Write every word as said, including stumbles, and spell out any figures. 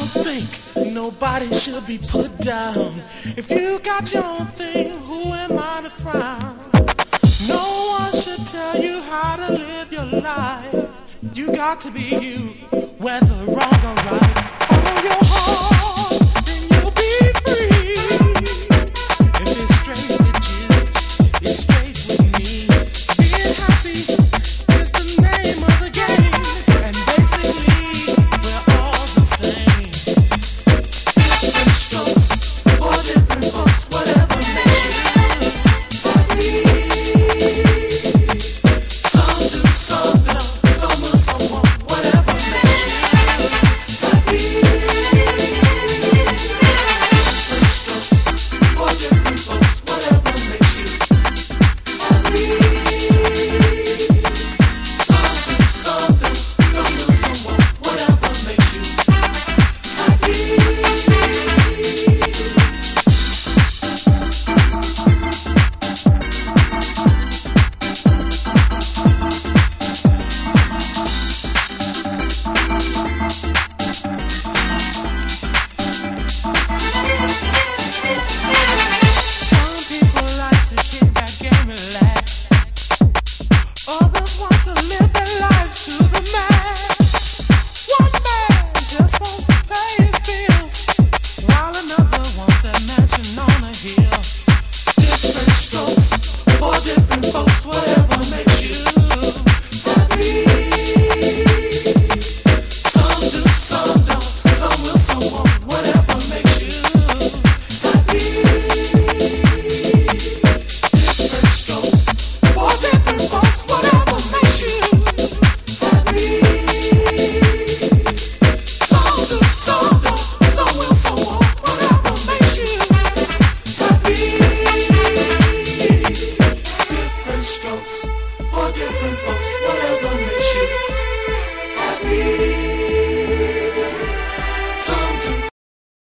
think nobody should be put down. If you got your own thing, who am I to frown? No one should tell you how to live your life. You got to be you, whether wrong or right. Follow your heart, then you'll be free. If it's straight with you, it's straight with me. Being happy is the name of the game, and basically we're all the same. Different strokes for different folks, whatever makes you happy. Some do, some don't, some will, some won't, whatever makes you happy. Different strokes for different folks, whatever makes you happy. Some do, some don't, some will, some won't, whatever makes you happy. Some people like to kick back and relax. Others want to live their lives to the max. One man just wants to pay his bills, while another wants that mansion on a hill. Different strokes for different folks, whatever makes you happy. Some do, some don't, some will, some won't, whatever makes you happy. Different strokes for different folks, whatever makes you happy. Some do, some don't, some will, some won't, whatever makes you happy. Different strokes for different folks, whatever makes you happy.